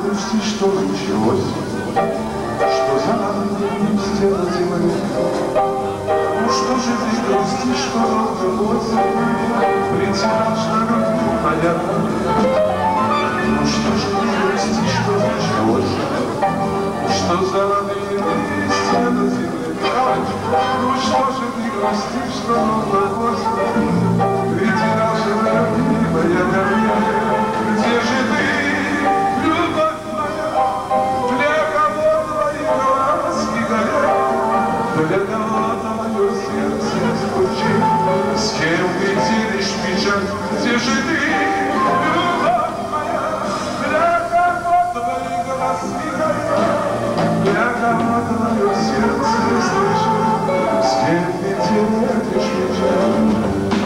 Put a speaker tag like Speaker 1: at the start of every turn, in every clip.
Speaker 1: грусти, что началось, что за нами стена земли. Ну что же ты грусти, что разрывалось, притираж на груди моя. Ну что же ты грусти, что началось, что за нами стена земли. Ну что же ты грусти, что разрывалось, притираж на груди моя. Где же ты, любовь моя, для кого твои глазки горят, для кого твое сердце звучит, с кем ты делишь печаль? Где же ты, любовь моя, для кого твои глазки горят, для кого твое сердце звучит, с кем ты делишь печаль?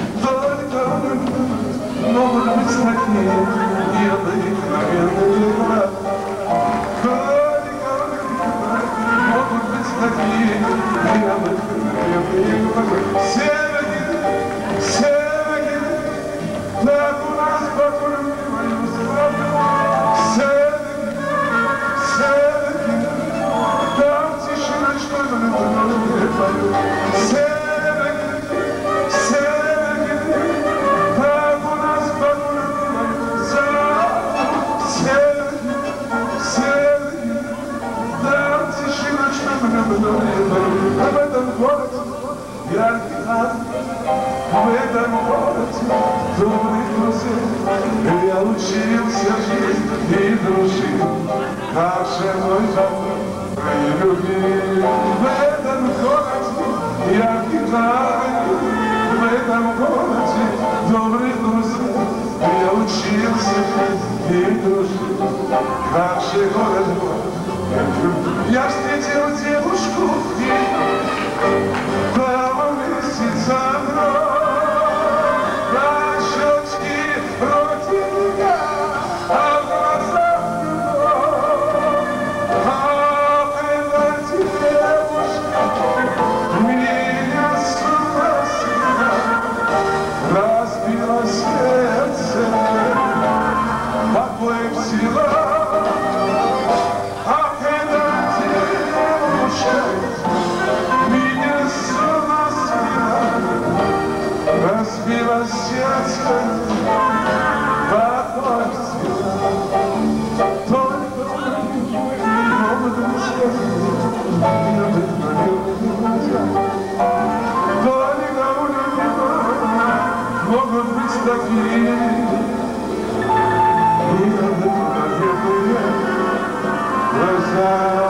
Speaker 1: Могут быть такие необыкновенные дела, могут быть такие необыкновенные дела. Севагин, так у нас покорми мою славу. Севагин, там тишина, что не пою. В этом городе яркий ад, в этом городе добрых друзей я учился жить и дружить, как же мой давно любви. В этом городе яркий ад, в этом городе добрых друзей я учился жить и дружить, как же город мой. Я встретил девушку в день, прямо месяца на щечке родинка, а в глазах любовь. Ах, эта девушка меня с ума свела, разбила сердце, поплыв сила. Разбила сердце, какой цвета, только могут быть могут быть такие необыкновенные глаза.